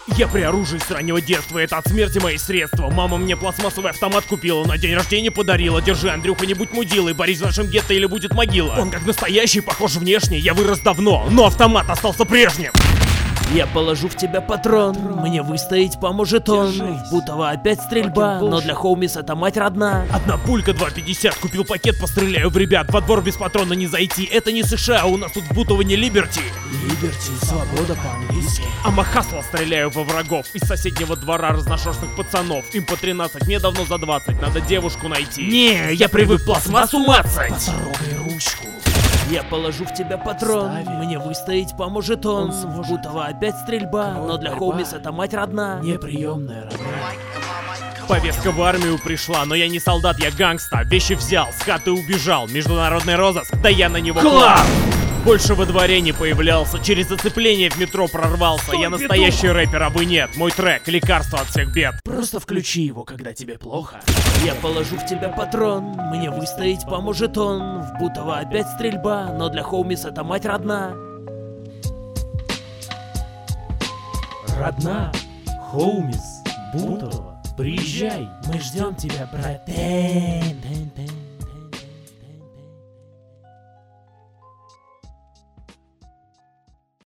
Я при оружии с раннего детства, это от смерти мои средства. Мама мне пластмассовый автомат купила, на день рождения подарила. Держи, Андрюха, не будь мудилой, борись в нашем гетто или будет могила. Он как настоящий, похож внешне, я вырос давно, но автомат остался прежним. Я положу в тебя патрон, мне выстоять поможет он. В Бутово опять стрельба, но для Хоумис это мать родна. Одна пулька 2,50, купил пакет, постреляю в ребят. Во двор без патрона не зайти, это не США, у нас тут в Бутово не Либерти. Либерти, свобода по-английски. А Махасла стреляю во врагов из соседнего двора разношерстных пацанов. Им по 13, мне давно за 20, надо девушку найти. Не, я привык пластмассу мацать. Потрогай ручку. Я положу в тебя патрон, мне выстоять поможет он. В Бутово опять стрельба, но для Хоумис это мать родна. Неприемная родная. Повестка в армию пришла, но я не солдат, я гангста. Вещи взял, с хаты убежал, международный розыск, да я на него класс! Больше во дворе не появлялся, через зацепление в метро прорвался. Я настоящий рэпер, а вы нет. Мой трек — лекарство от всех бед. Просто включи его, когда тебе плохо. Я положу в тебя патрон, мне выстоять поможет он. В Бутово опять стрельба, но для Хоумис это мать родна. Родна, Хоумис, Бутово, приезжай, мы ждем тебя, брат.